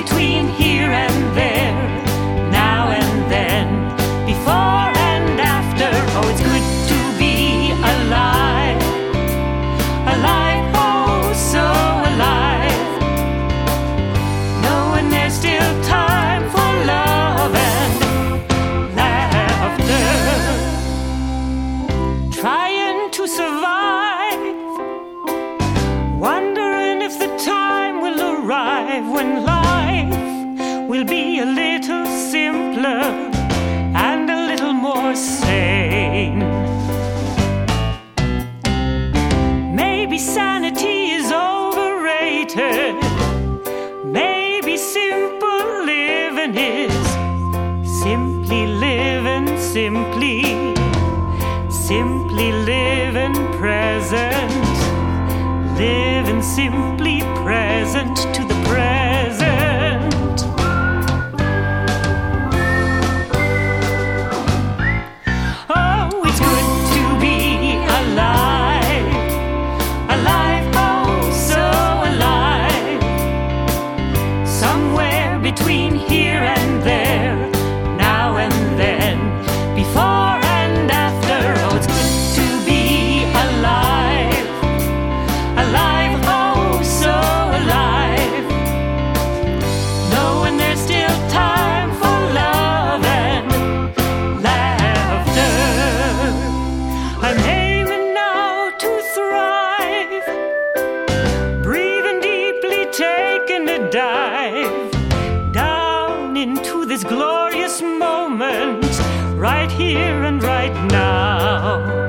between here and there, now and then, before and after. Oh, it's good to be alive, alive, oh, so alive, knowing there's still time for love and laughter. Trying to survive, wondering if the time will arrive when life will be a little simpler and a little more sane. Maybe sanity is overrated, maybe simple living is. Simply living, simply living present, living simply present to the present. Oh, it's good to be alive, alive, oh, so alive, somewhere between here and there, now and then, before and after. Oh, it's good to be alive, alive, oh, so alive, knowing there's still time for love and laughter. I'm aiming now to thrive, breathing deeply, taking a dive down into this glorious moment, right here and right now.